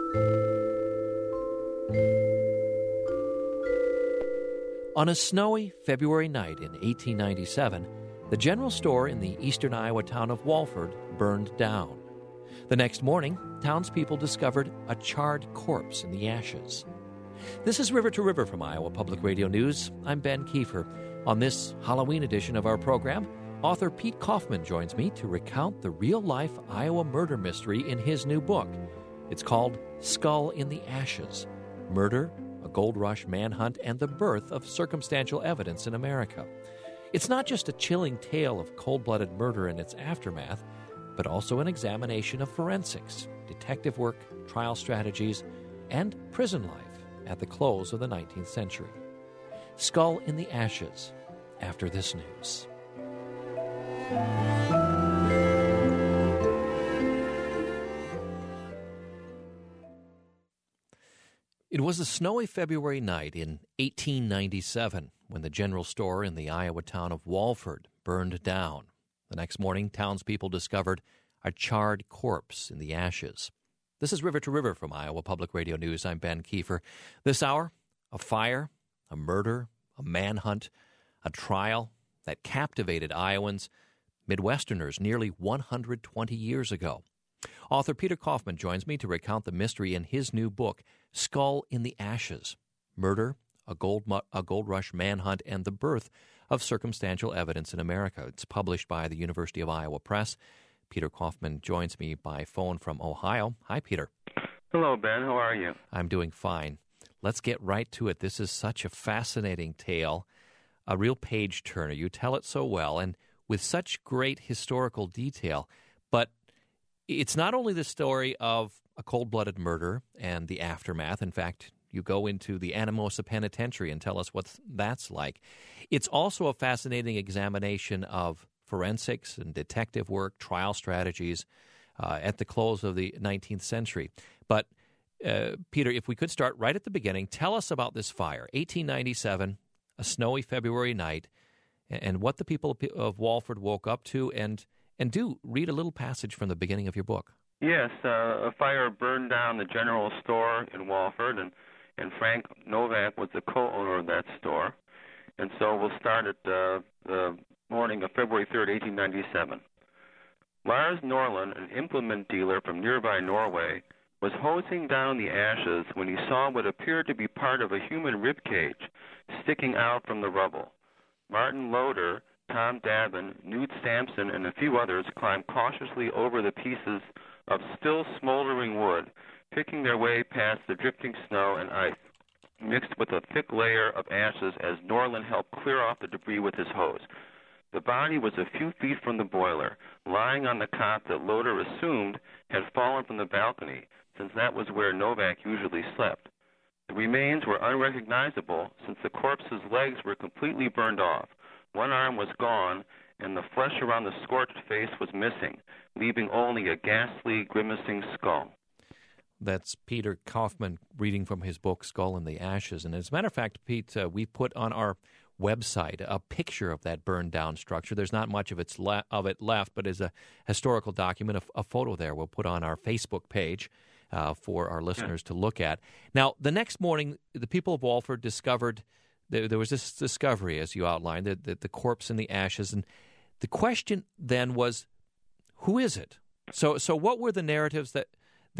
On a snowy February night in 1897, the general store in the eastern Iowa town of Walford burned down. The next morning, townspeople discovered a charred corpse in the ashes. This is River to River from Iowa Public Radio News. I'm Ben Kiefer. On this Halloween edition of our program, author Pete Kaufman joins me to recount the real-life Iowa murder mystery in his new book. It's called Skull in the Ashes: Murder, a Gold Rush Manhunt, and the Birth of Circumstantial Evidence in America. It's not just a chilling tale of cold-blooded murder and its aftermath, but also an examination of forensics, detective work, trial strategies, and prison life at the close of the 19th century. Skull in the Ashes, after this news. It was a snowy February night in 1897 when the general store in the Iowa town of Walford burned down. The next morning, townspeople discovered a charred corpse in the ashes. This is River to River from Iowa Public Radio News. I'm Ben Kiefer. This hour, a fire, a murder, a manhunt, a trial that captivated Iowans, Midwesterners, nearly 120 years ago. Author Peter Kaufman joins me to recount the mystery in his new book, Skull in the Ashes: Murder, a Gold Rush Manhunt, and the Birth of Circumstantial Evidence in America. It's published by the University of Iowa Press. Peter Kaufman joins me by phone from Ohio. Hi, Peter. Hello, Ben. How are you? I'm doing fine. Let's get right to it. This is such a fascinating tale, a real page-turner. You tell it so well and with such great historical detail. But it's not only the story of a cold-blooded murder and the aftermath. In fact, you go into the Anamosa Penitentiary and tell us what that's like. It's also a fascinating examination of forensics and detective work, trial strategies at the close of the 19th century. But, Peter, if we could start right at the beginning, tell us about this fire, 1897, a snowy February night, and what the people of Walford woke up to, and do read a little passage from the beginning of your book. Yes, a fire burned down the general store in Walford, and Frank Novak was the co-owner of that store. And so we'll start at the morning of February 3rd, 1897. Lars Norlund, an implement dealer from nearby Norway, was hosing down the ashes when he saw what appeared to be part of a human rib cage sticking out from the rubble. Martin Loder, Tom Dabin, Newt Sampson, and a few others climbed cautiously over the pieces of still smoldering wood, picking their way past the drifting snow and ice, mixed with a thick layer of ashes as Norlund helped clear off the debris with his hose. The body was a few feet from the boiler, lying on the cot that Loder assumed had fallen from the balcony, since that was where Novak usually slept. The remains were unrecognizable, since the corpse's legs were completely burned off. One arm was gone, and the flesh around the scorched face was missing, leaving only a ghastly, grimacing skull. That's Peter Kaufman reading from his book, Skull in the Ashes. And as a matter of fact, Pete, we put on our website a picture of that burned-down structure. There's not much of it left, but as a historical document, a photo there we'll put on our Facebook page for our listeners to look at. Now, the next morning, the people of Walford discovered there was this discovery, as you outlined, that the corpse in the ashes. And the question then was, who is it? So what were the narratives that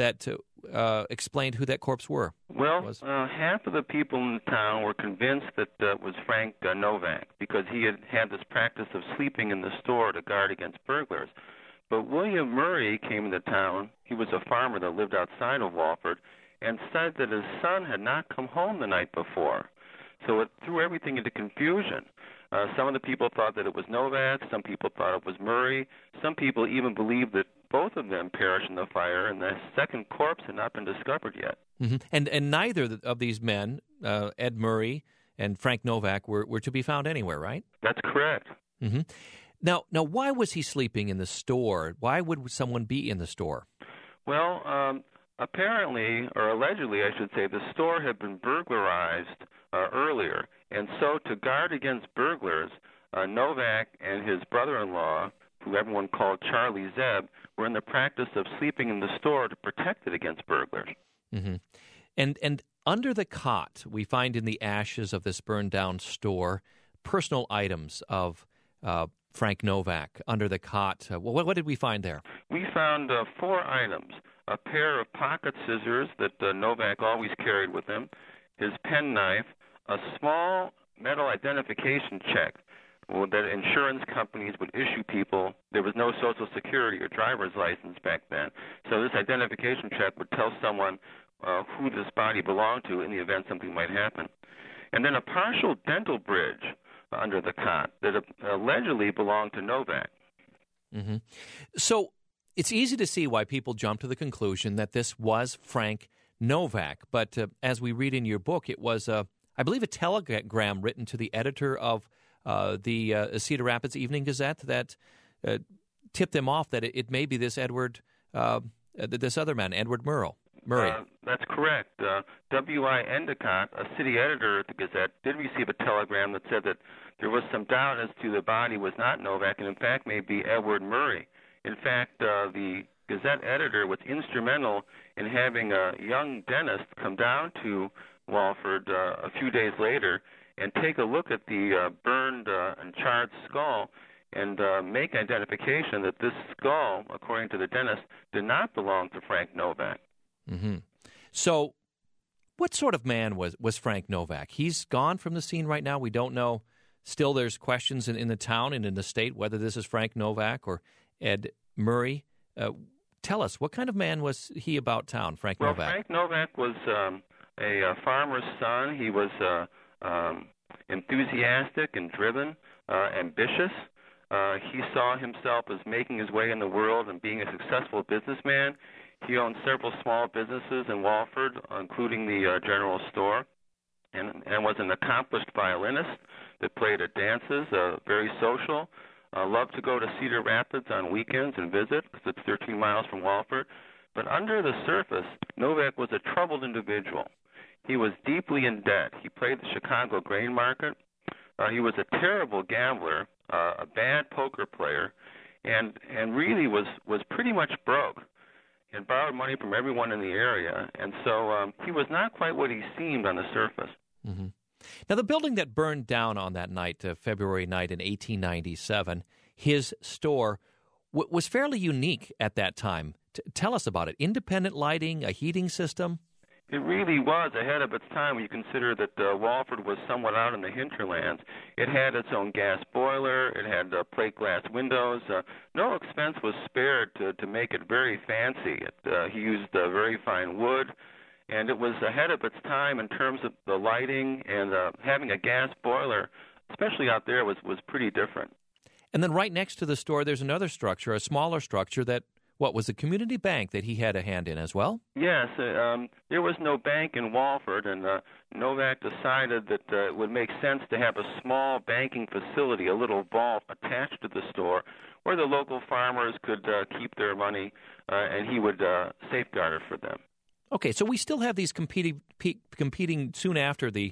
explained who that corpse were? Well, half of the people in the town were convinced that it was Frank Novak, because he had this practice of sleeping in the store to guard against burglars. But William Murray came into town. He was a farmer that lived outside of Walford, and said that his son had not come home the night before. So it threw everything into confusion. Some of the people thought that it was Novak. Some people thought it was Murray. Some people even believed that both of them perished in the fire, and the second corpse had not been discovered yet. Mm-hmm. And neither of these men, Ed Murray and Frank Novak, were to be found anywhere, right? That's correct. Mm-hmm. Now, why was he sleeping in the store? Why would someone be in the store? Well, apparently, or allegedly, I should say, the store had been burglarized earlier. And so to guard against burglars, Novak and his brother-in-law, who everyone called Charlie Zeb, were in the practice of sleeping in the store to protect it against burglars. Mm-hmm. And under the cot, we find in the ashes of this burned down store personal items of Frank Novak under the cot. What did we find there? We found 4 items: a pair of pocket scissors that Novak always carried with him, his penknife, a small metal identification check that insurance companies would issue people. There was no Social Security or driver's license back then, so this identification check would tell someone who this body belonged to in the event something might happen. And then a partial dental bridge under the cot that allegedly belonged to Novak. Mm-hmm. So it's easy to see why people jump to the conclusion that this was Frank Novak. But as we read in your book, it was, I believe, a telegram written to the editor of the Cedar Rapids Evening Gazette that tipped them off that it may be this this other man, Edward Murray. That's correct. W.I. Endicott, a city editor at the Gazette, did receive a telegram that said that there was some doubt as to the body was not Novak, and in fact may be Edward Murray. In fact, the Gazette editor was instrumental in having a young dentist come down to Walford a few days later and take a look at the burned and charred skull and make identification that this skull, according to the dentist, did not belong to Frank Novak. Mm-hmm. So what sort of man was Frank Novak? He's gone from the scene right now. We don't know. Still, there's questions in the town and in the state whether this is Frank Novak or Ed Murray. Tell us, what kind of man was he about town, Frank Novak? Frank Novak was a farmer's son. He was enthusiastic and driven, ambitious. He saw himself as making his way in the world and being a successful businessman. He owned several small businesses in Walford, including the general store, and was an accomplished violinist that played at dances, very social, loved to go to Cedar Rapids on weekends and visit because it's 13 miles from Walford. But under the surface, Novak was a troubled individual. He was deeply in debt. He played the Chicago grain market. He was a terrible gambler, a bad poker player, and really was pretty much broke and borrowed money from everyone in the area. And so he was not quite what he seemed on the surface. Mm-hmm. Now, the building that burned down on that night, February night in 1897, his store was fairly unique at that time. Tell us about it. Independent lighting, a heating system? It really was ahead of its time when you consider that Walford was somewhat out in the hinterlands. It had its own gas boiler. It had plate glass windows. No expense was spared to make it very fancy. He used very fine wood, and it was ahead of its time in terms of the lighting, and having a gas boiler, especially out there, was pretty different. And then right next to the store, there's another structure, a smaller structure that was a community bank that he had a hand in as well? Yes. There was no bank in Walford, and Novak decided that it would make sense to have a small banking facility, a little vault attached to the store, where the local farmers could keep their money, and he would safeguard it for them. Okay, so we still have these competing soon after the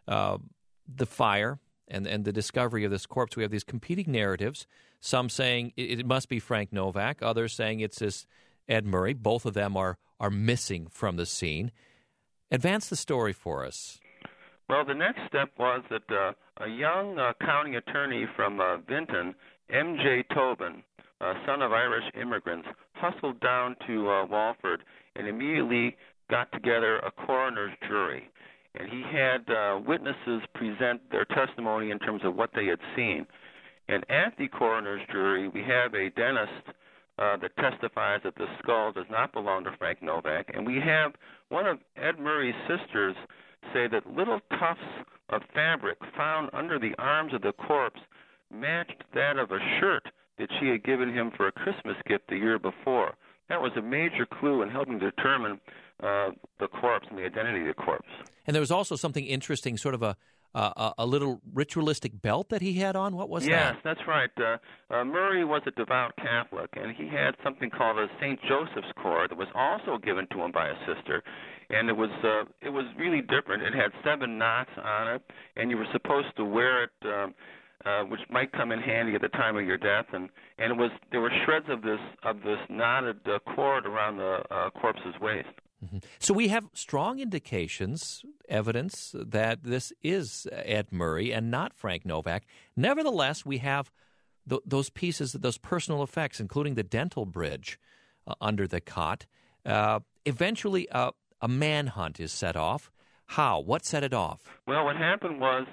fire and the discovery of this corpse. We have these competing narratives, some saying it must be Frank Novak, others saying it's this Ed Murray. Both of them are missing from the scene. Advance the story for us. Well, the next step was that a young county attorney from Vinton, M.J. Tobin, son of Irish immigrants, hustled down to Walford and immediately got together a coroner's jury. And he had witnesses present their testimony in terms of what they had seen. And at the coroner's jury, we have a dentist that testifies that the skull does not belong to Frank Novak. And we have one of Ed Murray's sisters say that little tufts of fabric found under the arms of the corpse matched that of a shirt that she had given him for a Christmas gift the year before. That was a major clue in helping determine the corpse and the identity of the corpse. And there was also something interesting, sort of a little ritualistic belt that he had on. What was that? Yes, that's right. Murray was a devout Catholic, and he had something called a St. Joseph's cord that was also given to him by a sister. And it was really different. It had 7 knots on it, and you were supposed to wear it, which might come in handy at the time of your death. And there were shreds of this knotted cord around the corpse's waist. Mm-hmm. So we have strong indications, evidence that this is Ed Murray and not Frank Novak. Nevertheless, we have those pieces, those personal effects, including the dental bridge under the cot. Eventually, a manhunt is set off. How? What set it off? Well, what happened was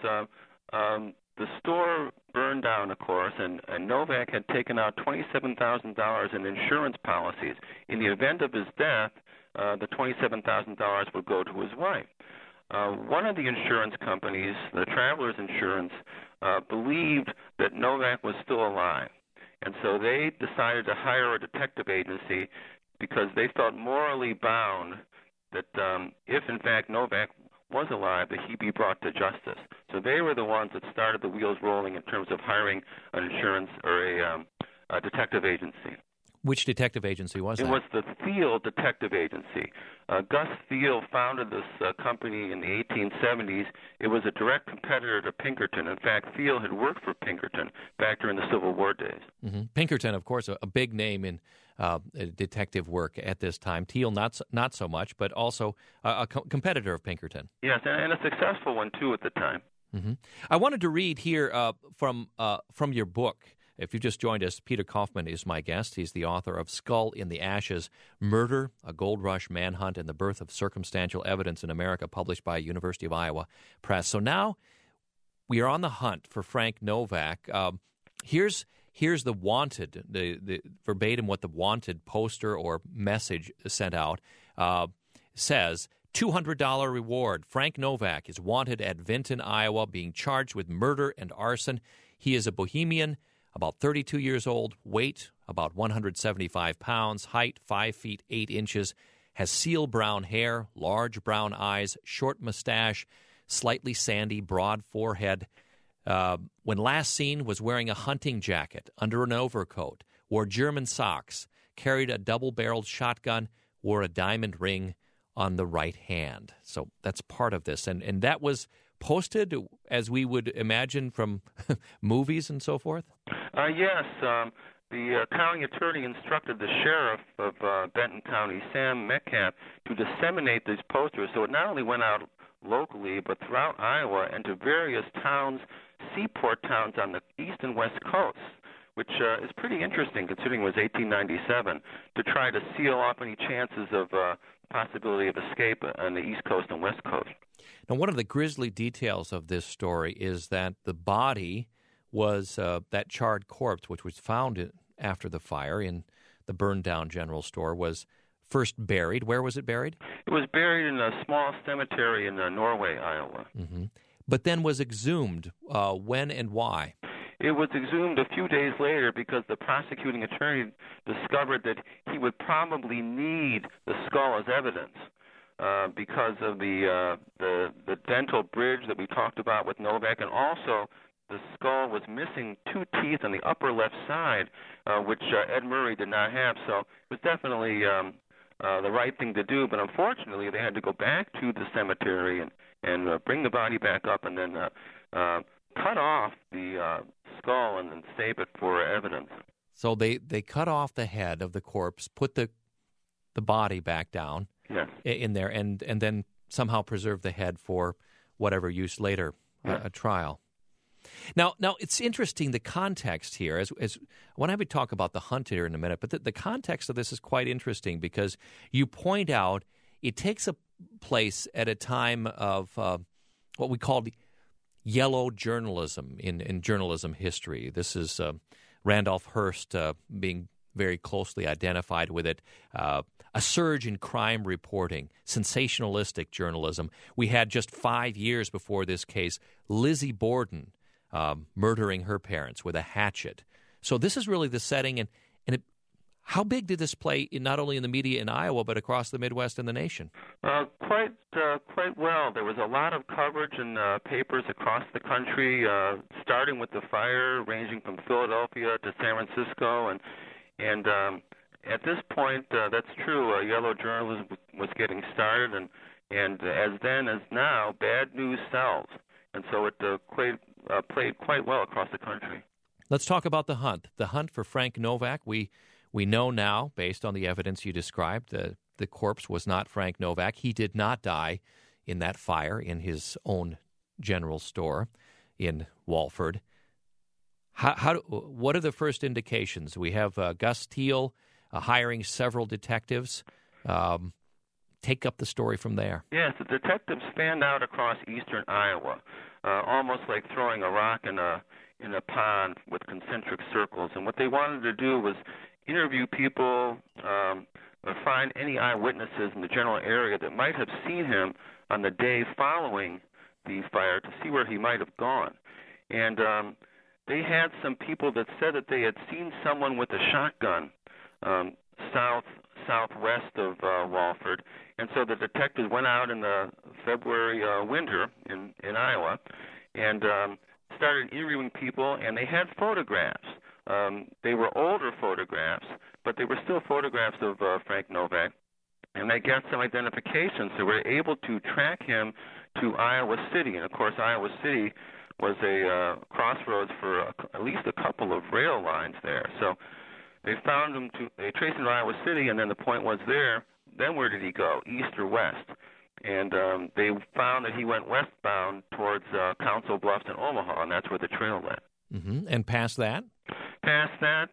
the store burned down, of course, and Novak had taken out $27,000 in insurance policies. In the event of his death, the $27,000 would go to his wife. One of the insurance companies, the Travelers Insurance, believed that Novak was still alive. And so they decided to hire a detective agency because they felt morally bound that if, in fact, Novak was alive, that he be brought to justice. So they were the ones that started the wheels rolling in terms of hiring an insurance or a detective agency. Which detective agency was that? It was the Thiel Detective Agency. Gus Thiel founded this company in the 1870s. It was a direct competitor to Pinkerton. In fact, Thiel had worked for Pinkerton back during the Civil War days. Mm-hmm. Pinkerton, of course, a big name in detective work at this time. Thiel, not so much, but also a competitor of Pinkerton. Yes, and a successful one, too, at the time. Mm-hmm. I wanted to read here from your book. If you just joined us, Peter Kaufman is my guest. He's the author of Skull in the Ashes, Murder, a Gold Rush Manhunt, and the Birth of Circumstantial Evidence in America, published by University of Iowa Press. So now we are on the hunt for Frank Novak. Here's the wanted, the verbatim what the wanted poster or message sent out says. $200 reward. Frank Novak is wanted at Vinton, Iowa, being charged with murder and arson. He is a Bohemian, about 32 years old, weight about 175 pounds, height 5 feet 8 inches, has seal brown hair, large brown eyes, short mustache, slightly sandy, broad forehead. When last seen, was wearing a hunting jacket under an overcoat, wore German socks, carried a double-barreled shotgun, wore a diamond ring on the right hand. So that's part of this. And that was posted, as we would imagine, from movies and so forth? Yes. The county attorney instructed the sheriff of Benton County, Sam Metcalf, to disseminate these posters. So it not only went out locally, but throughout Iowa and to various towns, seaport towns on the east and west coasts, which is pretty interesting considering it was 1897, to try to seal off any chances of possibility of escape on the east coast and west coast. Now, one of the grisly details of this story is that the body was that charred corpse, which was found after the fire in the burned-down general store, was first buried. Where was it buried? It was buried in a small cemetery in Norway, Iowa. Mm-hmm. But then was exhumed. When and why? It was exhumed a few days later because the prosecuting attorney discovered that he would probably need the skull as evidence because of the dental bridge that we talked about with Novak, and also the skull was missing 2 teeth on the upper left side, which Ed Murray did not have. So it was definitely the right thing to do, but unfortunately they had to go back to the cemetery and bring the body back up and then cut off the skull and then save it for evidence. So they cut off the head of the corpse, put the body back down in there, and then somehow preserve the head for whatever use later, a trial. Now it's interesting, the context here. As I want to have you talk about the hunt here in a minute, but the context of this is quite interesting because you point out it takes a place at a time of what we call yellow journalism in journalism history. This is Randolph Hearst being very closely identified with it. A surge in crime reporting, sensationalistic journalism. We had just 5 years before this case, Lizzie Borden murdering her parents with a hatchet. So this is really the setting. And how big did this play not only in the media in Iowa, but across the Midwest and the nation? Quite well. There was a lot of coverage in papers across the country, starting with the fire, ranging from Philadelphia to San Francisco, and at this point, that's true. Yellow journalism was getting started, and as then as now, bad news sells, and so it played quite well across the country. Let's talk about the hunt. The hunt for Frank Novak. We know now, based on the evidence you described, the corpse was not Frank Novak. He did not die in that fire in his own general store in Walford. What are the first indications? We have Gus Teal hiring several detectives. Take up the story from there. Yes, the detectives fanned out across eastern Iowa, almost like throwing a rock in a pond with concentric circles. And what they wanted to do was interview people, or find any eyewitnesses in the general area that might have seen him on the day following the fire to see where he might have gone. And they had some people that said that they had seen someone with a shotgun southwest of Walford. And so the detectives went out in the February winter in Iowa and started interviewing people, and they had photographs. They were older photographs, but they were still photographs of Frank Novak. And they got some identifications. They were able to track him to Iowa City. And, of course, Iowa City was a crossroads for at least a couple of rail lines there. So they found him, they traced him to Iowa City, and then the point was there. Then where did he go, east or west? And they found that he went westbound towards Council Bluffs and Omaha, and that's where the trail led. Mm-hmm. And past that? Past that,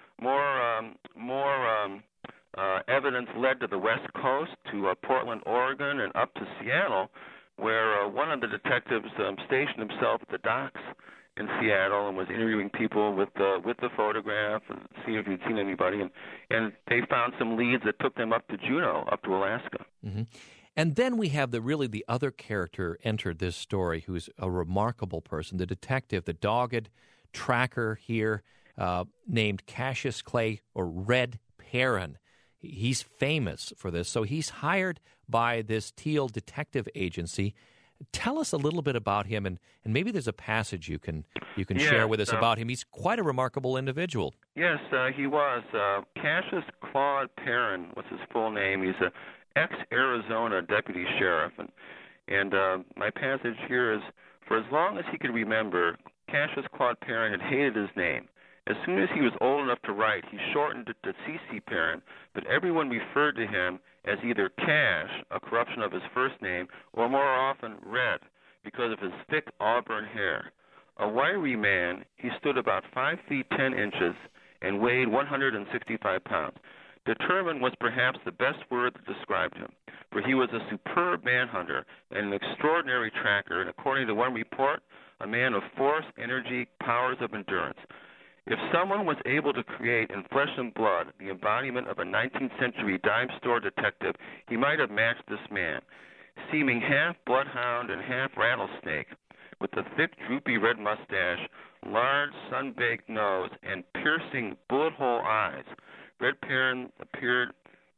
more evidence led to the West Coast, to Portland, Oregon, and up to Seattle, where one of the detectives stationed himself at the docks in Seattle and was interviewing people with the photograph and seeing if he'd seen anybody, and they found some leads that took them up to Juneau, up to Alaska. Mm-hmm. And then we have the other character entered this story, who's a remarkable person, the detective, the dogged tracker here, named Cassius Clay, or Red Perrin. He's famous for this. So he's hired by this Teal detective agency. Tell us a little bit about him, and maybe there's a passage you can share with us about him. He's quite a remarkable individual. Yes, he was. Cassius Claude Perrin was his full name. He's an ex-Arizona deputy sheriff. And my passage here is, for as long as he could remember, Cassius Claude Perrin had hated his name. As soon as he was old enough to write, he shortened it to C.C. Perrin, but everyone referred to him as either Cash, a corruption of his first name, or more often Red, because of his thick auburn hair. A wiry man, he stood about 5 feet 10 inches and weighed 165 pounds. Determined was perhaps the best word that described him, for he was a superb manhunter and an extraordinary tracker, and according to one report, a man of force, energy, powers of endurance. If someone was able to create in flesh and blood the embodiment of a 19th century dime store detective, he might have matched this man. Seeming half bloodhound and half rattlesnake, with a thick, droopy red mustache, large, sun-baked nose, and piercing bullet-hole eyes, Red Perrin appeared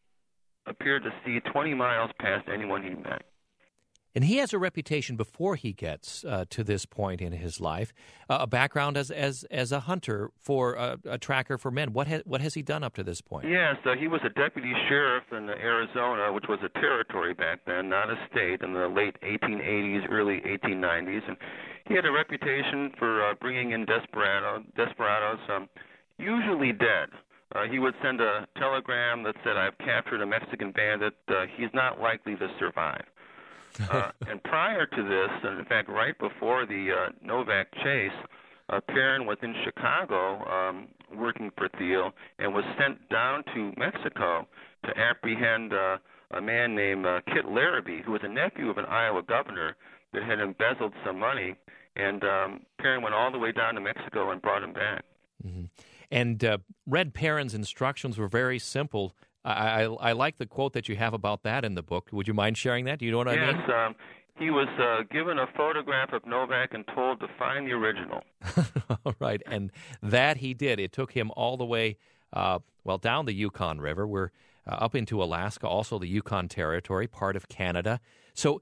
to see 20 miles past anyone he met. And he has a reputation before he gets to this point in his life, a background as a hunter for a tracker for men. What has he done up to this point? Yes, he was a deputy sheriff in Arizona, which was a territory back then, not a state, in the late 1880s, early 1890s, and he had a reputation for bringing in desperados, usually dead. He would send a telegram that said, "I've captured a Mexican bandit. He's not likely to survive." And prior to this, and in fact right before the Novak chase, Perrin was in Chicago working for Thiel and was sent down to Mexico to apprehend a man named Kit Larrabee, who was a nephew of an Iowa governor that had embezzled some money. And Perrin went all the way down to Mexico and brought him back. Mm-hmm. And Red Perrin's instructions were very simple. I like the quote that you have about that in the book. Would you mind sharing that? Do you know what I mean? Yes. He was given a photograph of Novak and told to find the original. All right. And that he did. It took him all the way, down the Yukon River. We're up into Alaska, also the Yukon Territory, part of Canada. So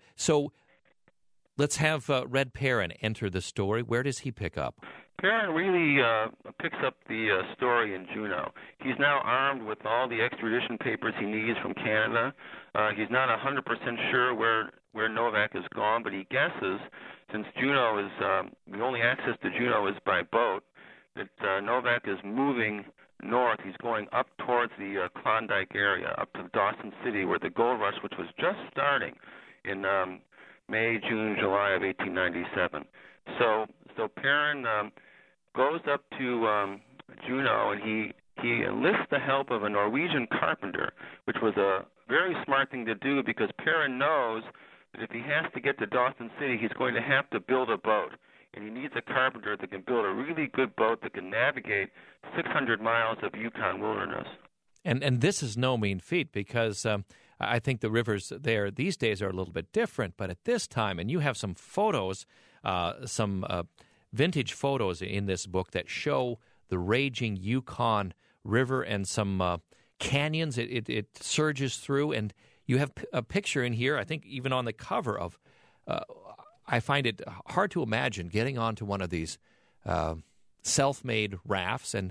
let's have Red Perrin enter the story. Where does he pick up? Perrin really picks up the story in Juneau. He's now armed with all the extradition papers he needs from Canada. He's not 100% sure where Novak is gone, but he guesses, since Juneau is the only access to Juneau is by boat, that Novak is moving north. He's going up towards the Klondike area, up to Dawson City, where the gold rush, which was just starting in May, June, July of 1897. So Perrin goes up to Juneau, and he enlists the help of a Norwegian carpenter, which was a very smart thing to do because Perrin knows that if he has to get to Dawson City, he's going to have to build a boat. And he needs a carpenter that can build a really good boat that can navigate 600 miles of Yukon wilderness. And this is no mean feat because I think the rivers there these days are a little bit different. But at this time, and you have some photos, some vintage photos in this book that show the raging Yukon River and some canyons it surges through. And you have a picture in here, I think even on the cover of, I find it hard to imagine getting onto one of these self-made rafts and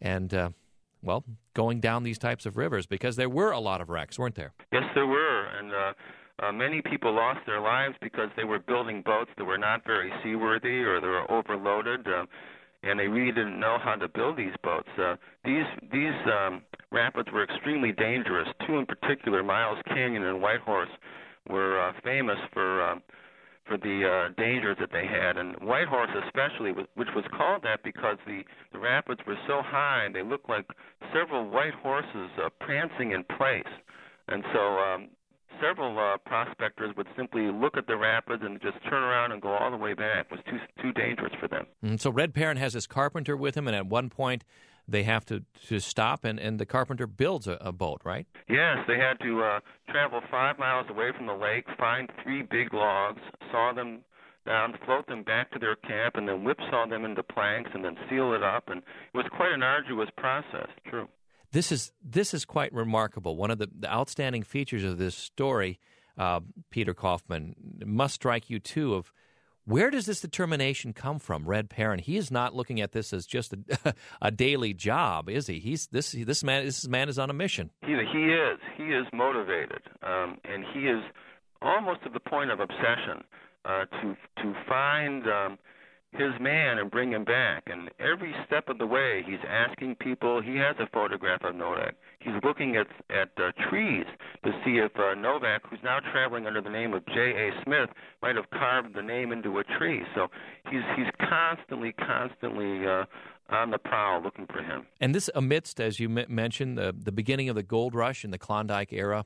going down these types of rivers, because there were a lot of wrecks, weren't there? Yes, there were, and many people lost their lives because they were building boats that were not very seaworthy or they were overloaded, and they really didn't know how to build these boats. These rapids were extremely dangerous. Two in particular, Miles Canyon and Whitehorse, were famous for the dangers that they had, and Whitehorse especially, which was called that because the rapids were so high and they looked like several white horses prancing in place. And so several prospectors would simply look at the rapids and just turn around and go all the way back. It was too dangerous for them. And so Red Perrin has his carpenter with him, and at one point they have to stop, and the carpenter builds a boat, right? Yes, they had to travel 5 miles away from the lake, find 3 big logs, saw them down, float them back to their camp, and then whipsaw them into planks and then seal it up. And it was quite an arduous process, true. This is quite remarkable. One of the outstanding features of this story, Peter Kaufman, must strike you too, of where does this determination come from, Red Perrin? He is not looking at this as just a daily job, is he? This man is on a mission. He is motivated, and he is almost to the point of obsession to find his man and bring him back. And every step of the way, he's asking people. He has a photograph of Novak. He's looking at trees to see if Novak, who's now traveling under the name of J.A. Smith, might have carved the name into a tree. So he's constantly on the prowl looking for him. And this amidst, as you mentioned, the beginning of the gold rush in the Klondike area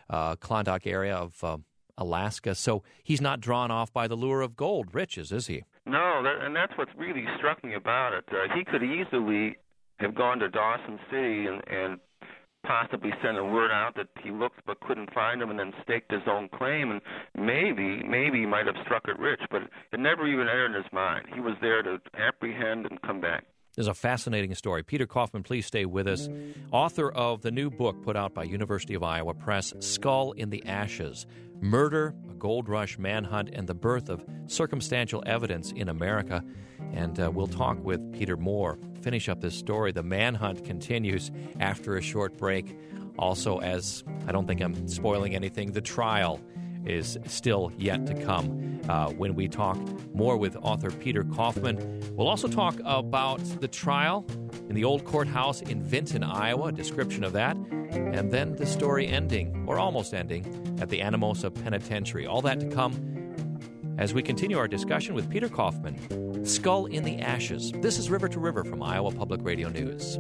of Alaska. So he's not drawn off by the lure of gold riches, is he? No, and that's what really struck me about it. He could easily have gone to Dawson City and possibly sent a word out that he looked but couldn't find him, and then staked his own claim, and maybe he might have struck it rich, but it never even entered his mind. He was there to apprehend and come back. This is a fascinating story. Peter Kaufman, please stay with us. Author of the new book put out by University of Iowa Press, Skull in the Ashes, Murder, a Gold Rush Manhunt, and the Birth of Circumstantial Evidence in America. And we'll talk with Peter Moore, finish up this story. The manhunt continues after a short break. Also, as I don't think I'm spoiling anything, the trial is still yet to come. When we talk more with author Peter Kaufman, we'll also talk about the trial in the old courthouse in Vinton, Iowa, a description of that, and then the story ending, or almost ending, at the Anamosa Penitentiary. All that to come as we continue our discussion with Peter Kaufman. Skull in the Ashes. This is River to River from Iowa Public Radio News.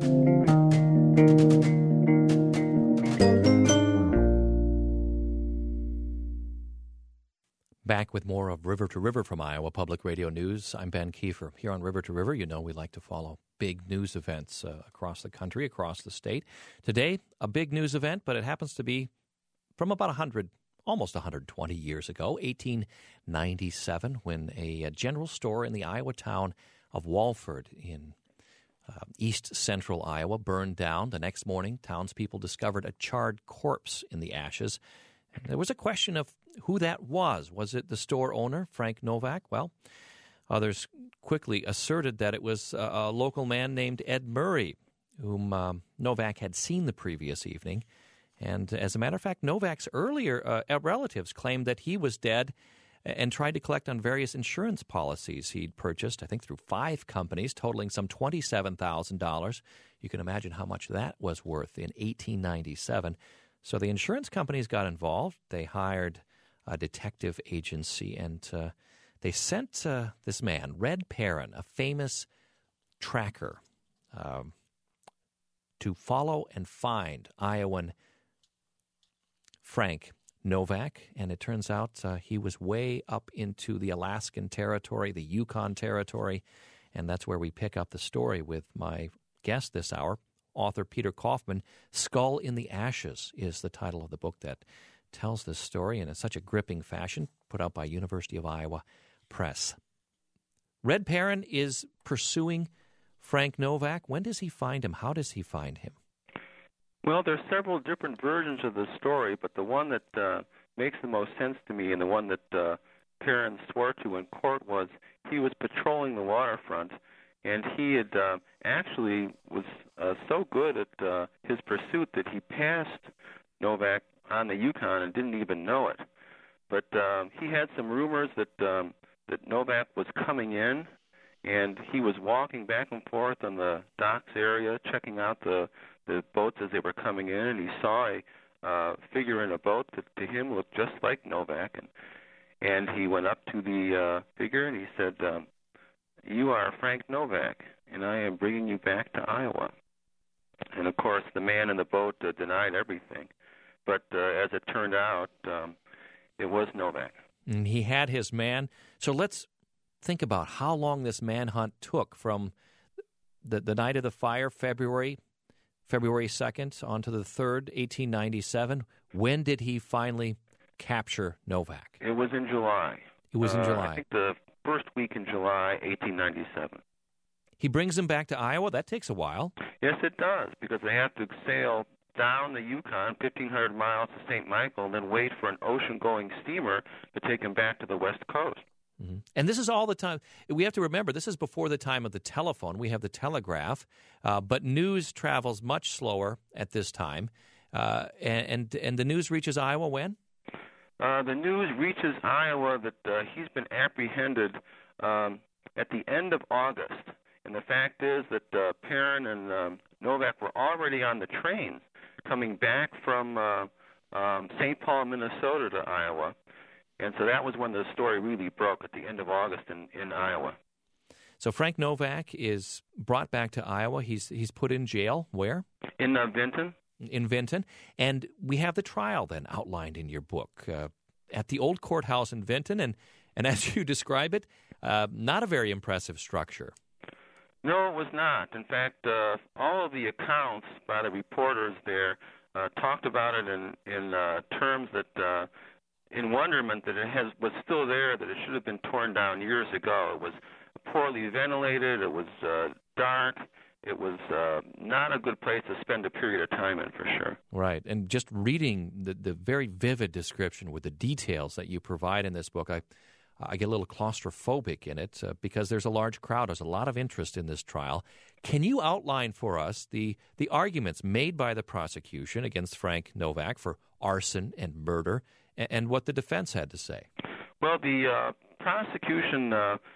Back with more of River to River from Iowa Public Radio News. I'm Ben Kiefer. Here on River to River, you know we like to follow big news events across the country, across the state. Today, a big news event, but it happens to be from about almost 120 years ago, 1897, when a general store in the Iowa town of Walford in east central Iowa burned down. The next morning, townspeople discovered a charred corpse in the ashes. And there was a question of who that was. Was it the store owner, Frank Novak? Well, others quickly asserted that it was a local man named Ed Murray, whom Novak had seen the previous evening. And as a matter of fact, Novak's earlier relatives claimed that he was dead and tried to collect on various insurance policies he'd purchased, I think through 5 companies, totaling some $27,000. You can imagine how much that was worth in 1897. So the insurance companies got involved. They hired a detective agency, and they sent this man, Red Perrin, a famous tracker, to follow and find Iowan Frank Novak, and it turns out he was way up into the Alaskan Territory, the Yukon Territory, and that's where we pick up the story with my guest this hour, author Peter Kaufman. Skull in the Ashes is the title of the book that tells this story in such a gripping fashion, put out by University of Iowa Press. Red Perrin is pursuing Frank Novak. When does he find him? How does he find him? Well, there's several different versions of the story, but the one that makes the most sense to me and the one that Perrin swore to in court was he was patrolling the waterfront, and he had actually was so good at his pursuit that he passed Novak on the Yukon and didn't even know it. But he had some rumors that Novak was coming in, and he was walking back and forth on the docks area, checking out the boats as they were coming in, and he saw a figure in a boat that to him looked just like Novak, and he went up to the figure and he said, "You are Frank Novak, and I am bringing you back to Iowa." And of course, the man in the boat denied everything, but as it turned out, it was Novak. And he had his man. So let's think about how long this manhunt took from the night of the fire, February 2nd, on to the 3rd, 1897. When did he finally capture Novak? It was in July. It was in July. I think the first week in July, 1897. He brings him back to Iowa? That takes a while. Yes, it does, because they have to sail down the Yukon, 1,500 miles to St. Michael, and then wait for an ocean-going steamer to take him back to the West Coast. Mm-hmm. And this is all the time. We have to remember, this is before the time of the telephone. We have the telegraph, but news travels much slower at this time. And the news reaches Iowa when? The news reaches Iowa that he's been apprehended at the end of August. And the fact is that Perrin and Novak were already on the trains coming back from St. Paul, Minnesota to Iowa. And so that was when the story really broke, at the end of August in Iowa. So Frank Novak is brought back to Iowa. He's put in jail. Where? In Vinton. In Vinton. And we have the trial then outlined in your book at the old courthouse in Vinton. And as you describe it, not a very impressive structure. No, it was not. In fact, all of the accounts by the reporters there talked about it in terms that, in wonderment that it was still there, that it should have been torn down years ago. It was poorly ventilated. It was dark. It was not a good place to spend a period of time in, for sure. Right. And just reading the very vivid description with the details that you provide in this book, I get a little claustrophobic in it because there's a large crowd. There's a lot of interest in this trial. Can you outline for us the arguments made by the prosecution against Frank Novak for arson and murder and what the defense had to say? Well, the prosecution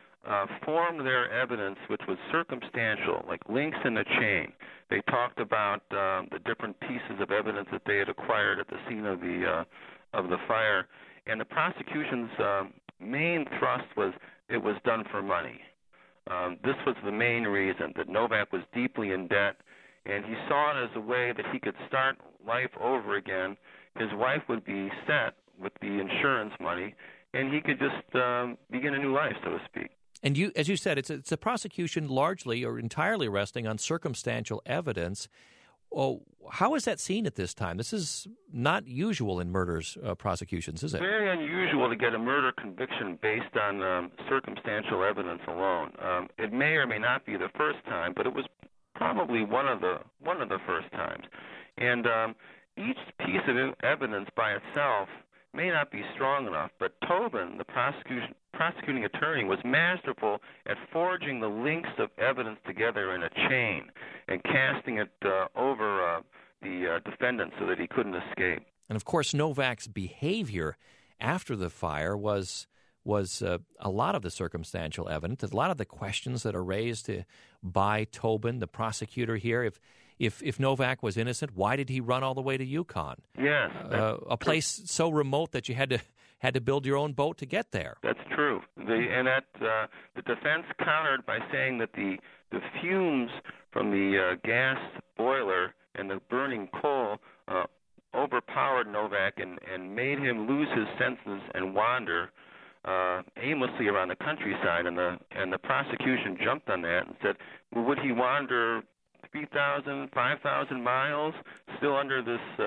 formed their evidence, which was circumstantial, like links in a chain. They talked about the different pieces of evidence that they had acquired at the scene of the fire, and the prosecution's main thrust was it was done for money. This was the main reason, that Novak was deeply in debt, and he saw it as a way that he could start life over again. His wife would be set with the insurance money, and he could just begin a new life, so to speak. And you, as you said, it's a prosecution largely or entirely resting on circumstantial evidence. Oh, how is that seen at this time? This is not usual in murders prosecutions, is it? Very unusual to get a murder conviction based on circumstantial evidence alone. It may or may not be the first time, but it was probably one of the first times. And each piece of evidence by itself may not be strong enough, but Tobin, the prosecuting attorney, was masterful at forging the links of evidence together in a chain and casting it over the defendant so that he couldn't escape. And of course, Novak's behavior after the fire was a lot of the circumstantial evidence, a lot of the questions that are raised by Tobin, the prosecutor here. If Novak was innocent, why did he run all the way to Yukon? Yes, a place so remote that you had to build your own boat to get there. That's true. The defense countered by saying that the fumes from the gas boiler and the burning coal overpowered Novak and made him lose his senses and wander aimlessly around the countryside. And the prosecution jumped on that and said, well, would he wander 3,000, 5,000 miles still under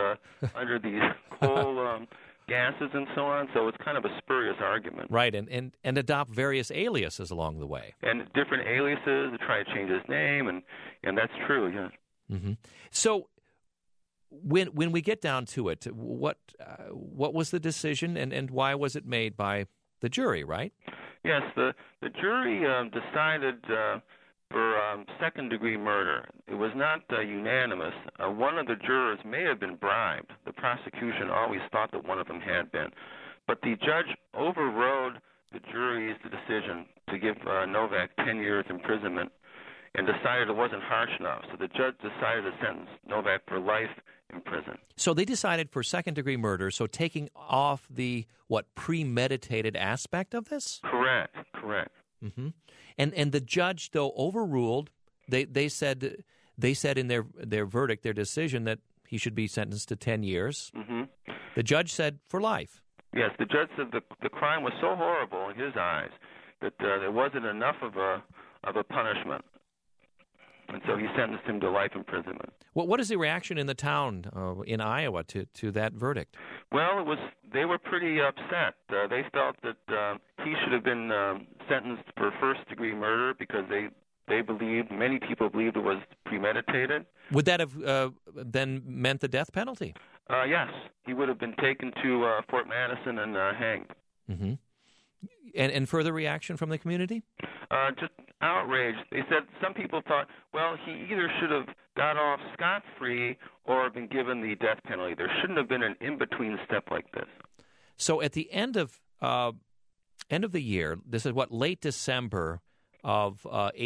these coal gases and so on? So it's kind of a spurious argument. Right, and adopt various aliases along the way. And different aliases to try to change his name, and that's true, yeah. Mm-hmm. So when we get down to it, what was the decision and why was it made by the jury, right? Yes, the jury decided for second-degree murder. It was not unanimous. One of the jurors may have been bribed. The prosecution always thought that one of them had been. But the judge overrode the jury's decision to give Novak 10 years imprisonment and decided it wasn't harsh enough. So the judge decided to sentence Novak for life in prison. So they decided for second-degree murder, so taking off the, premeditated aspect of this? Correct. Mm-hmm. And the judge, though, overruled. They said in their verdict, their decision, that he should be sentenced to 10 years. Mm-hmm. The judge said for life. Yes, the judge said the crime was so horrible in his eyes that there wasn't enough of a punishment, and so he sentenced him to life imprisonment. What is the reaction in the town in Iowa to that verdict? Well, they were pretty upset. They felt that he should have been sentenced for first-degree murder because many people believed it was premeditated. Would that have then meant the death penalty? Yes, he would have been taken to Fort Madison and hanged. Mm-hmm. And further reaction from the community? Just outraged. They said some people thought, well, he either should have got off scot-free or been given the death penalty. There shouldn't have been an in-between step like this. So at the end of the year, this is late December of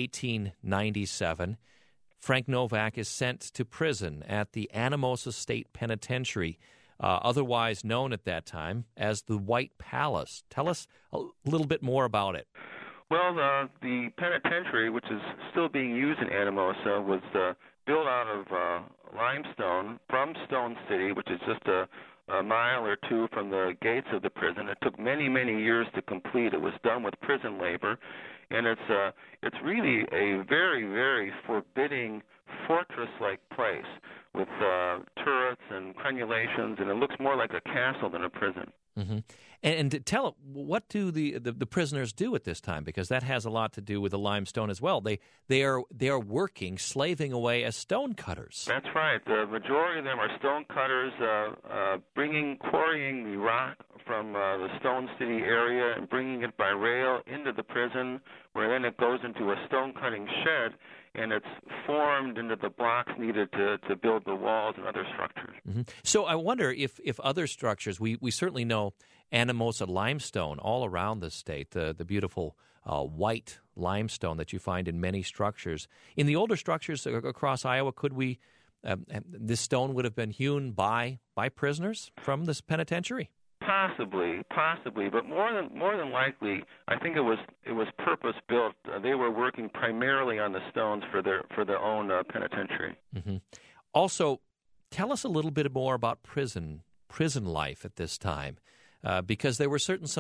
1897, Frank Novak is sent to prison at the Anamosa State Penitentiary, otherwise known at that time as the White Palace. Tell us a little bit more about it. Well, the penitentiary, which is still being used in Anamosa, was built out of limestone from Stone City, which is just a mile or two from the gates of the prison. It took many, many years to complete. It was done with prison labor, and it's really a very, very forbidding fortress-like place with turrets and crenulations, and it looks more like a castle than a prison. Mm-hmm. And tell it, what do the prisoners do at this time? Because that has a lot to do with the limestone as well. They are working, slaving away as stone cutters. That's right. The majority of them are stone cutters, quarrying the rock from the Stone City area and bringing it by rail into the prison, where then it goes into a stone cutting shed, and it's formed into the blocks needed to build the walls and other structures. Mm-hmm. So I wonder if other structures, we certainly know Anamosa limestone all around the state, the beautiful white limestone that you find in many structures. In the older structures across Iowa, could this stone would have been hewn by prisoners from this penitentiary? Possibly, but more than likely, I think it was purpose built. They were working primarily on the stones for their own penitentiary. Mm-hmm. Also, tell us a little bit more about prison life at this time, because there were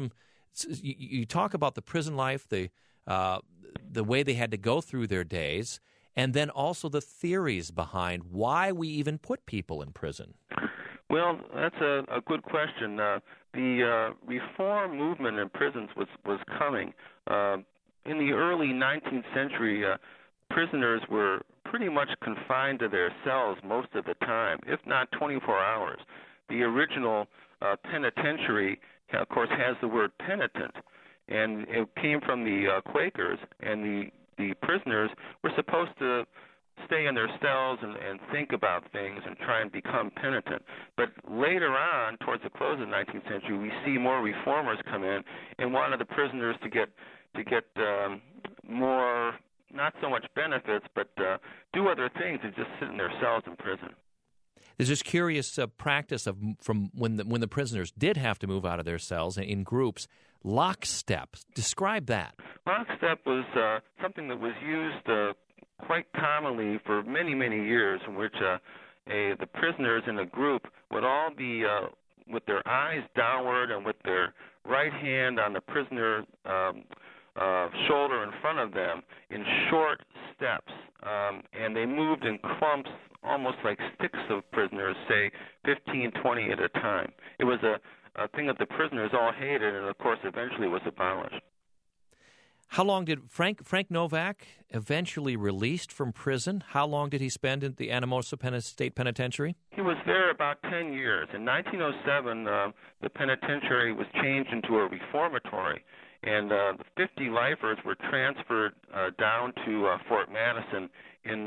you talk about the prison life, the way they had to go through their days, and then also the theories behind why we even put people in prison. Well, that's a good question. The reform movement in prisons was coming. In the early 19th century, prisoners were pretty much confined to their cells most of the time, if not 24 hours. The original penitentiary, of course, has the word penitent, and it came from the Quakers, and the prisoners were supposed to stay in their cells and think about things and try and become penitent. But later on, towards the close of the 19th century, we see more reformers come in and wanted the prisoners to get more, not so much benefits, but do other things and just sit in their cells in prison. There's this curious practice from when the prisoners did have to move out of their cells in groups, lockstep. Describe that. Lockstep was something that was used quite commonly for many, many years, in which the prisoners in a group would all be with their eyes downward and with their right hand on the prisoner shoulder in front of them in short steps, and they moved in clumps, almost like sticks of prisoners, say 15, 20 at a time. It was a thing that the prisoners all hated, and of course eventually was abolished. How long did Frank Novak eventually released from prison? How long did he spend in the Anamosa State Penitentiary? He was there about 10 years. In 1907, the penitentiary was changed into a reformatory, and the 50 lifers were transferred down to Fort Madison in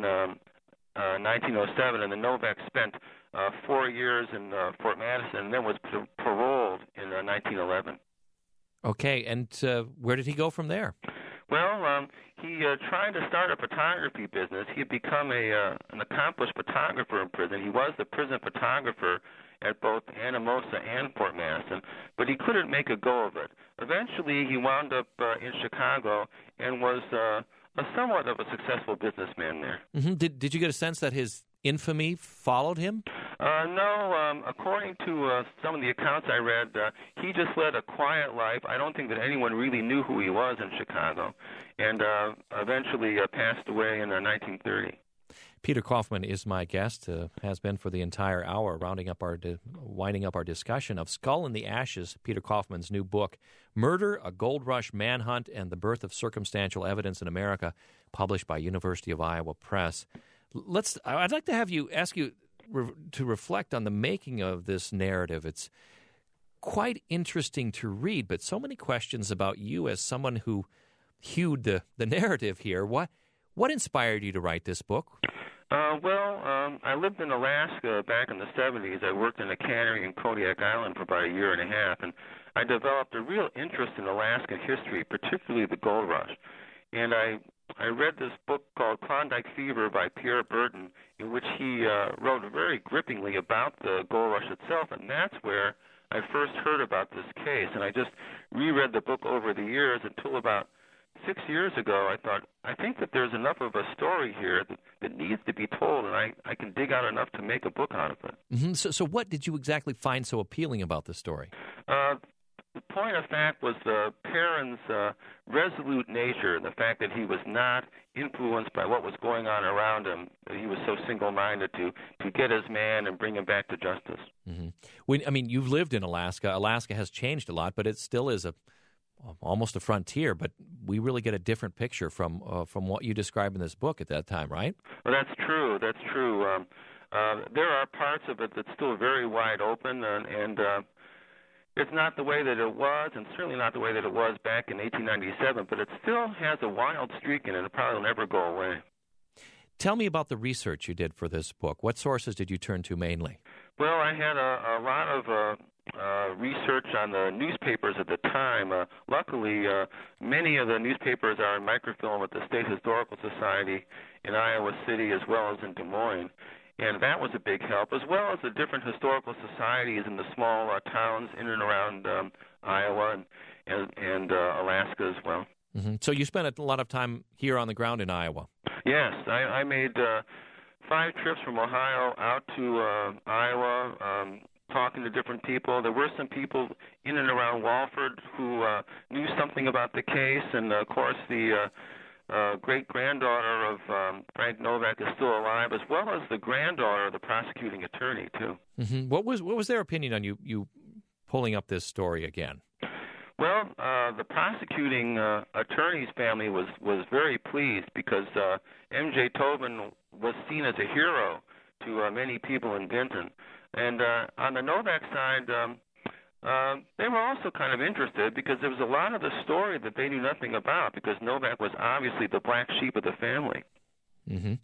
1907, and then Novak spent 4 years in Fort Madison and then was paroled in 1911. Okay, and where did he go from there? Well, he tried to start a photography business. He had become an accomplished photographer in prison. He was the prison photographer at both Anamosa and Fort Madison, but he couldn't make a go of it. Eventually, he wound up in Chicago and was somewhat of a successful businessman there. Mm-hmm. Did you get a sense that his infamy followed him? No. According to some of the accounts I read, he just led a quiet life. I don't think that anyone really knew who he was in Chicago, and eventually passed away in 1930. Peter Kaufman is my guest, has been for the entire hour, winding up our discussion of Skull in the Ashes, Peter Kaufman's new book, Murder, a Gold Rush Manhunt, and the Birth of Circumstantial Evidence in America, published by University of Iowa Press. I'd like to ask you to reflect on the making of this narrative. It's quite interesting to read, but so many questions about you as someone who hewed the narrative here. What inspired you to write this book? I lived in Alaska back in the 70s. I worked in a cannery in Kodiak Island for about a year and a half, and I developed a real interest in Alaskan history, particularly the gold rush. And I read this book called Klondike Fever by Pierre Burton, in which he wrote very grippingly about the gold rush itself, and that's where I first heard about this case. And I just reread the book over the years until about 6 years ago. I think that there's enough of a story here that needs to be told, and I can dig out enough to make a book out of it. Mm-hmm. So what did you exactly find so appealing about the story? The point of fact was Perrin's resolute nature, the fact that he was not influenced by what was going on around him, that he was so single-minded to get his man and bring him back to justice. Mm-hmm. You've lived in Alaska. Alaska has changed a lot, but it still is almost a frontier, but we really get a different picture from what you describe in this book at that time, right? Well, that's true. There are parts of it that's still very wide open, and it's not the way that it was, and certainly not the way that it was back in 1897, but it still has a wild streak in it. It probably will never go away. Tell me about the research you did for this book. What sources did you turn to mainly? Well, I had a lot of research on the newspapers at the time. Luckily, many of the newspapers are in microfilm at the State Historical Society in Iowa City as well as in Des Moines, and that was a big help, as well as the different historical societies in the small towns in and around Iowa and Alaska as well. Mm-hmm. So you spent a lot of time here on the ground in Iowa. Yes, I made 5 trips from Ohio out to Iowa, talking to different people. There were some people in and around Walford who knew something about the case, and of course the great-granddaughter of Frank Novak is still alive, as well as the granddaughter of the prosecuting attorney, too. Mm-hmm. What was their opinion on you pulling up this story again? Well, the prosecuting attorney's family was very pleased because M.J. Tobin was seen as a hero to many people in Vinton. And on the Novak side, they were also kind of interested because there was a lot of the story that they knew nothing about, because Novak was obviously the black sheep of the family. Mm-hmm.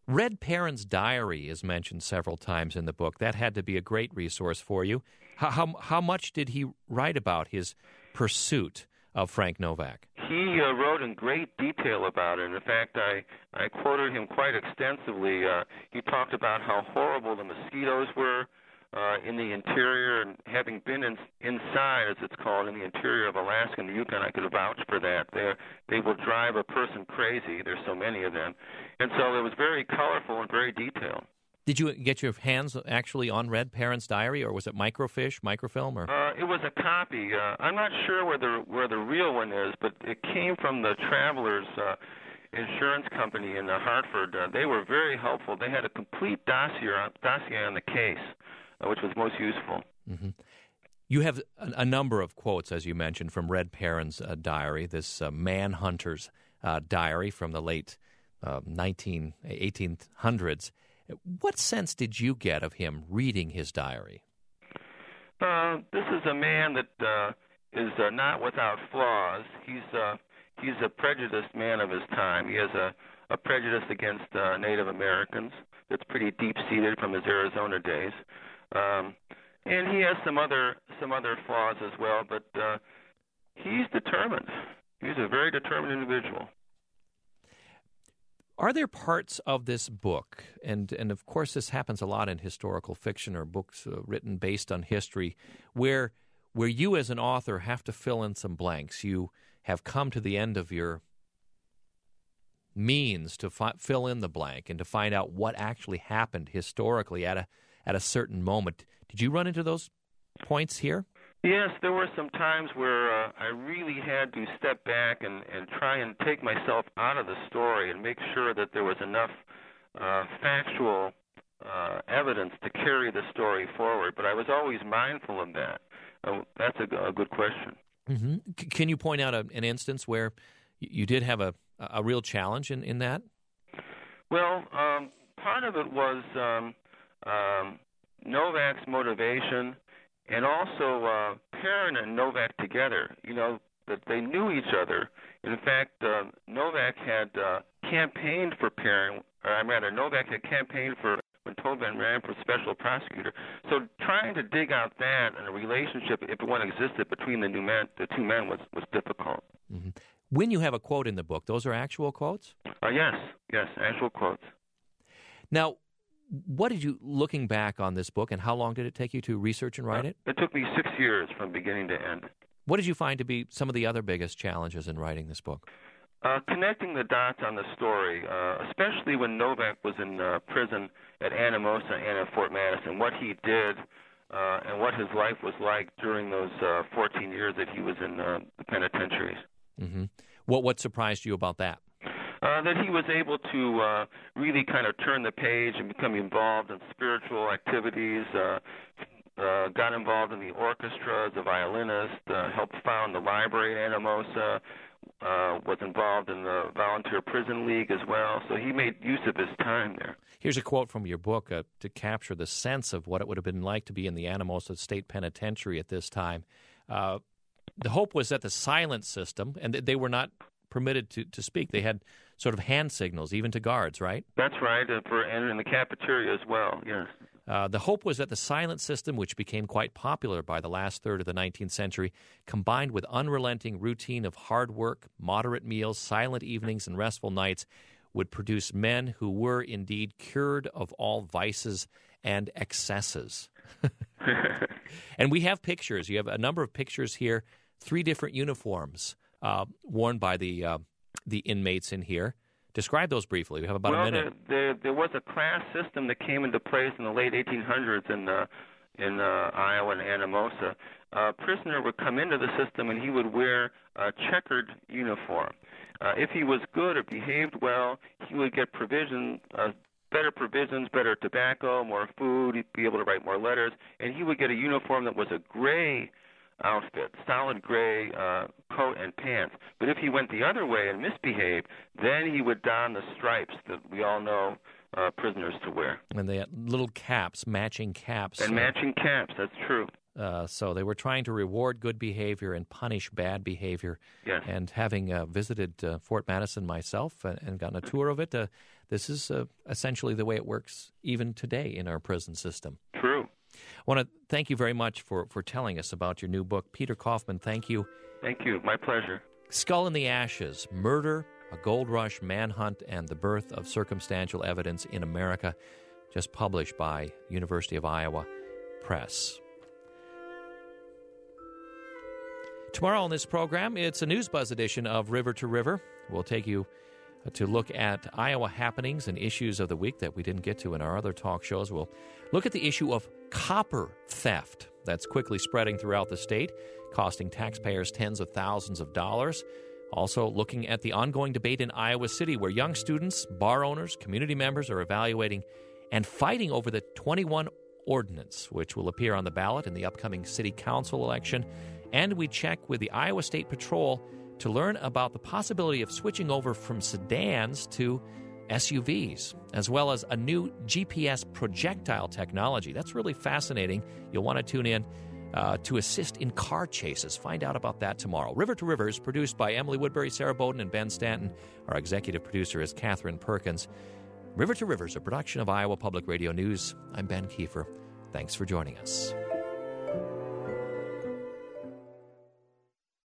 Red Perrin's diary is mentioned several times in the book. That had to be a great resource for you. How much did he write about his pursuit of Frank Novak? He wrote in great detail about it. In fact, I quoted him quite extensively. He talked about how horrible the mosquitoes were in the interior, and having been inside, as it's called, in the interior of Alaska and the Yukon, I could vouch for that. They will drive a person crazy. There's so many of them. And so it was very colorful and very detailed. Did you get your hands actually on Red Perrin's diary, or was it microfilm, or? It was a copy. I'm not sure where the real one is, but it came from the Travelers insurance company in Hartford. They were very helpful. They had a complete dossier on the case, which was most useful. Mm-hmm. You have a number of quotes, as you mentioned, from Red Perrin's diary, this manhunter's diary from the late 1800s. What sense did you get of him reading his diary? This is a man that is not without flaws. He's a prejudiced man of his time. He has a prejudice against Native Americans that's pretty deep-seated from his Arizona days. And he has some other flaws as well, but he's determined. He's a very determined individual. Are there parts of this book, and of course this happens a lot in historical fiction or books written based on history, where you as an author have to fill in some blanks? You have come to the end of your means to fill in the blank and to find out what actually happened historically at a certain moment. Did you run into those points here? Yes, there were some times where I really had to step back and try and take myself out of the story and make sure that there was enough factual evidence to carry the story forward. But I was always mindful of that. That's a good question. Mm-hmm. Can you point out an instance where you did have a real challenge in that? Well, part of it was Novak's motivation, and also Perrin and Novak together. You know, that they knew each other. In fact, Novak had campaigned for Perrin, Novak had campaigned for when Tobin ran for special prosecutor. So trying to dig out that and a relationship, if one existed between the two men, was difficult. Mm-hmm. When you have a quote in the book, those are actual quotes? Yes, actual quotes. Now, what did you, looking back on this book, and how long did it take you to research and write it? It took me 6 years from beginning to end. What did you find to be some of the other biggest challenges in writing this book? Connecting the dots on the story, especially when Novak was in prison at Anamosa and at Fort Madison, what he did and what his life was like during those 14 years that he was in the penitentiaries. Mm-hmm. What surprised you about that? That he was able to really kind of turn the page and become involved in spiritual activities, got involved in the orchestra as a violinist, helped found the library at Anamosa, was involved in the Volunteer Prison League as well. So he made use of his time there. Here's a quote from your book to capture the sense of what it would have been like to be in the Anamosa State Penitentiary at this time. The hope was that the silent system, and they were not permitted to speak. They had sort of hand signals, even to guards, right? That's right, and in the cafeteria as well, yes. The hope was that the silent system, which became quite popular by the last third of the 19th century, combined with unrelenting routine of hard work, moderate meals, silent evenings, and restful nights, would produce men who were indeed cured of all vices and excesses. And we have pictures. You have a number of pictures here, 3 different uniforms worn by the inmates in here. Describe those briefly. We have about a minute. There was a class system that came into place in the late 1800s in Iowa and Anamosa. A prisoner would come into the system and he would wear a checkered uniform. If he was good or behaved well, he would get provisions, better provisions, better tobacco, more food. He'd be able to write more letters, and he would get a uniform that was a gray outfit, solid gray coat and pants. But if he went the other way and misbehaved, then he would don the stripes that we all know prisoners to wear. And they had little caps, matching caps. And matching caps, that's true. So they were trying to reward good behavior and punish bad behavior. Yes. And having visited Fort Madison myself and gotten a tour of it, this is essentially the way it works even today in our prison system. True. I want to thank you very much for telling us about your new book. Peter Kaufman, thank you. Thank you. My pleasure. Skull in the Ashes, Murder, a Gold Rush Manhunt, and the Birth of Circumstantial Evidence in America, just published by University of Iowa Press. Tomorrow on this program, it's a News Buzz edition of River to River. We'll take you to look at Iowa happenings and issues of the week that we didn't get to in our other talk shows. We'll look at the issue of copper theft that's quickly spreading throughout the state, costing taxpayers tens of thousands of dollars. Also looking at the ongoing debate in Iowa City where young students, bar owners, community members are evaluating and fighting over the 21 ordinance, which will appear on the ballot in the upcoming city council election. And we check with the Iowa State Patrol to learn about the possibility of switching over from sedans to SUVs, as well as a new GPS projectile technology. That's really fascinating. You'll want to tune in to assist in car chases. Find out about that tomorrow. River to River is produced by Emily Woodbury, Sarah Bowden, and Ben Stanton. Our executive producer is Catherine Perkins. River to River is a production of Iowa Public Radio News. I'm Ben Kiefer. Thanks for joining us.